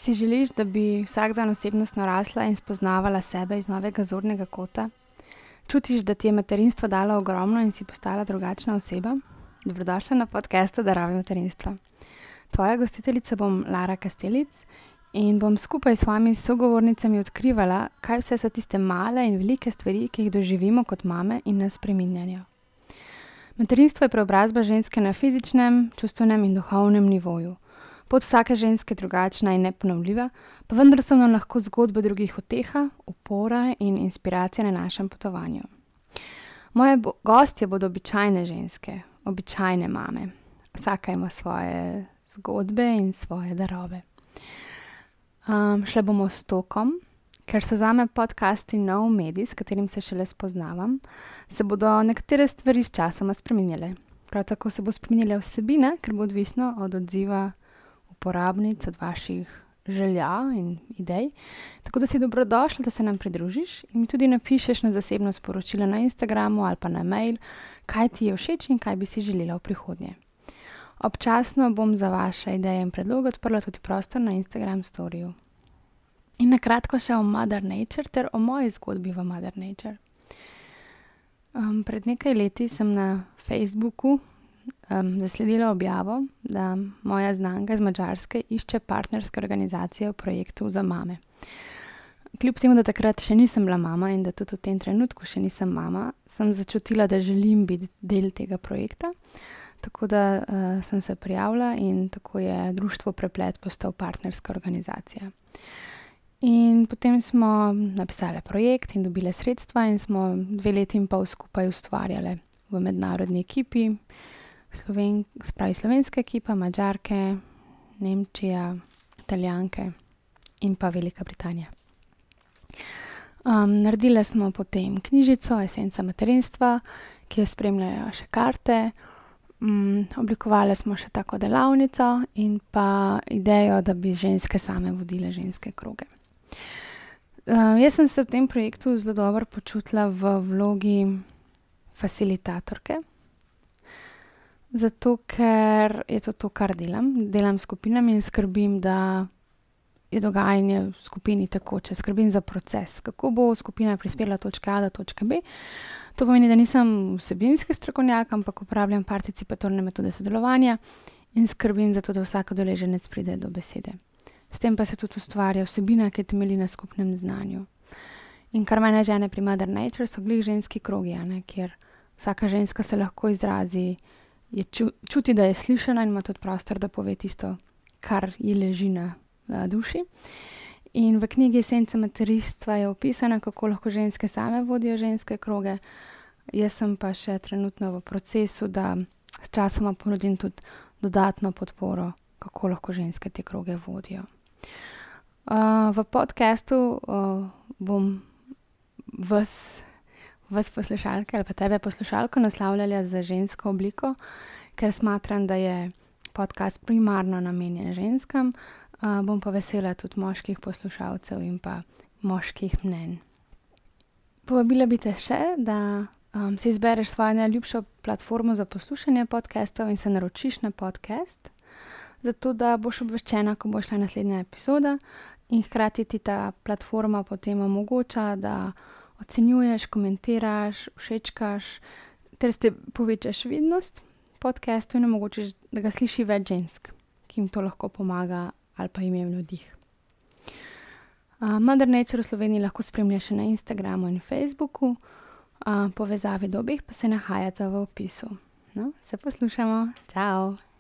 Si želiš, da bi vsak dan osebnostno rasla in spoznavala sebe iz novega zornega kota? Čutiš, da ti je materinstvo dalo ogromno in si postala drugačna oseba? Dobrodošla na podcastu Darovi materinstva. Tvoja gostiteljica bom Lara Kastelic in bom skupaj s svojimi sogovornicami odkrivala, kaj vse so tiste male in velike stvari, ki jih doživimo kot mame in nas spreminjajo. Materinstvo je preobrazba ženske na fizičnem, čustvenem in duhovnem nivoju. Pot vsake ženske je drugačna in neponovljiva, pa vendar so nam lahko zgodbe drugih uteha, opora in inspiracija na našem potovanju. Moje gostje bodo običajne ženske, običajne mame. Vsaka ima svoje zgodbe in svoje darove. Šle bomo s tokom, ker so zame podcasti nov medij, s katerim se šele spoznavam, se bodo nekatere stvari s časoma spreminjale. Prav tako se bo spreminjala vsebina, ker bo odvisno od odziva uporabnic, od vaših želja in idej. Tako da si dobrodošla, da se nam pridružiš in mi tudi napišeš na zasebno sporočilo na Instagramu ali pa na mail, kaj ti je všeč in kaj bi si želela v prihodnje. Občasno bom za vaše ideje in predloge odprla tudi prostor na Instagram storiju. In na kratko še o Mother Nature ter o moji zgodbi v Mother Nature. Pred nekaj leti sem na Facebooku zasledila objavo, da moja znanka iz Madžarske išče partnerske organizacije v projektu za mame. Kljub temu, da takrat še nisem bila mama in da tudi v tem trenutku še nisem mama, sem začutila, da želim biti del tega projekta. Tako da sem se prijavila in tako je Društvo Preplet postal partnerska organizacija. In potem smo napisali projekt in dobile sredstva in smo 2 leti in pol skupaj ustvarjale v mednarodni ekipi, slovenska ekipa, Madžarke, Nemčija, Italijanke in pa Velika Britanija. Naredile smo potem knjižico Esenca materinstva, ki jo spremljajo še karte. Oblikovali smo še tako delavnico in pa idejo, da bi ženske same vodile ženske kroge. Jaz sem se v tem projektu zelo dobro počutila v vlogi facilitatorke, zato ker je to, kar delam. Delam s skupinami in skrbim, da je dogajanje v skupini tekoče. Skrbim za proces, kako bo skupina prispela od točke A do točke B. To pomeni, da nisem vsebinski strokovnjak, ampak uporabljam participatorne metode sodelovanja in skrbim za to, da vsak udeleženec pride do besede. S tem pa se tudi ustvarja vsebina, ki temelji na skupnem znanju. In kar mene žene pri Mother Nature so glih ženski krogi, kjer vsaka ženska se lahko izrazi, čuti, da je slišana in ima tudi prostor, da pove tisto, kar ji leži na duši. In v knjigi Esenca materinstva je opisano, kako lahko ženske same vodijo ženske kroge. Jaz sem pa še trenutno v procesu, da s časoma ponudim tudi dodatno podporo, kako lahko ženske te kroge vodijo. V podcastu bom vas poslušalke ali pa tebe poslušalko naslavljala za žensko obliko, ker smatram, da je podcast primarno namenjen ženskam. Bom pa vesela tudi moških poslušalcev in pa moških mnenj. Povabila bi te še, da si izbereš svojo najljubšo platformo za poslušanje podcastov in se naročiš na podcast, zato da boš obveščena, ko bo šla naslednja epizoda in hkrati ti ta platforma potem omogoča, da ocenjuješ, komentiraš, všečkaš ter s tem povečaš vidnost podcastu in omogočiš, da ga sliši več žensk, ki jim to lahko pomaga ali pa jim je v navdih. Mother Nature v Sloveniji lahko spremljaš še na Instagramu in Facebooku, povezavi do obeh pa se nahajata v opisu. No, se poslušamo. Čau!